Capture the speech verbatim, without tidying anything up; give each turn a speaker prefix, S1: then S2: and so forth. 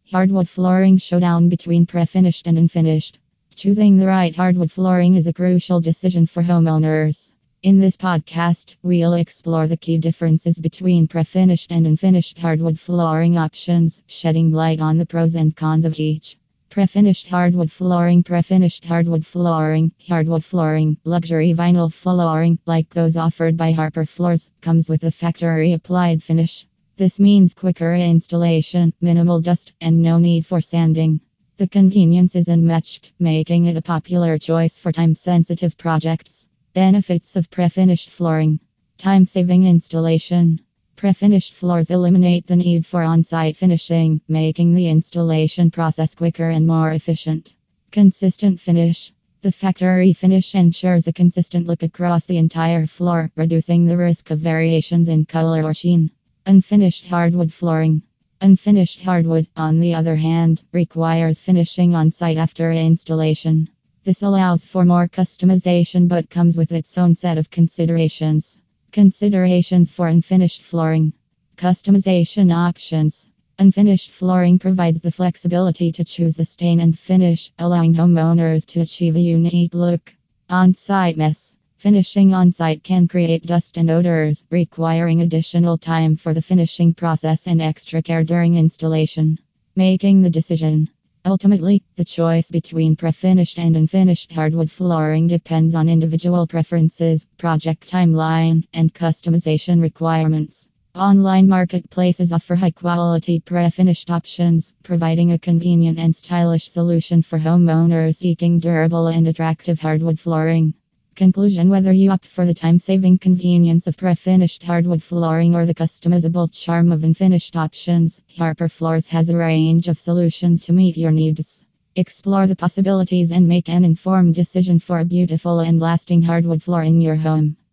S1: Hardwood flooring showdown between pre-finished and unfinished. Choosing the right hardwood flooring is a crucial decision for homeowners. In this podcast, we'll explore the key differences between pre-finished and unfinished hardwood flooring options, shedding light on the pros and cons of each. Pre-finished hardwood flooring. Pre-finished hardwood flooring. Hardwood flooring, luxury vinyl flooring, like those offered by Harper Floors, comes with a factory applied finish. This means quicker installation, minimal dust, and no need for sanding. The convenience is unmatched, making it a popular choice for time-sensitive projects. Benefits of pre-finished flooring. Time-saving installation. Pre-finished floors eliminate the need for on-site finishing, making the installation process quicker and more efficient. Consistent finish. The factory finish ensures a consistent look across the entire floor, reducing the risk of variations in color or sheen. Unfinished hardwood flooring. Unfinished hardwood, on the other hand, requires finishing on-site after installation. This allows for more customization but comes with its own set of considerations. Considerations for unfinished flooring. Customization options. Unfinished flooring provides the flexibility to choose the stain and finish, allowing homeowners to achieve a unique look. On-site mess. Finishing on-site can create dust and odors, requiring additional time for the finishing process and extra care during installation. Making the decision. Ultimately, the choice between pre-finished and unfinished hardwood flooring depends on individual preferences, project timeline, and customization requirements. Online marketplaces offer high-quality pre-finished options, providing a convenient and stylish solution for homeowners seeking durable and attractive hardwood flooring. Conclusion. Whether you opt for the time-saving convenience of pre-finished hardwood flooring or the customizable charm of unfinished options, Harper Floors has a range of solutions to meet your needs. Explore the possibilities and make an informed decision for a beautiful and lasting hardwood floor in your home.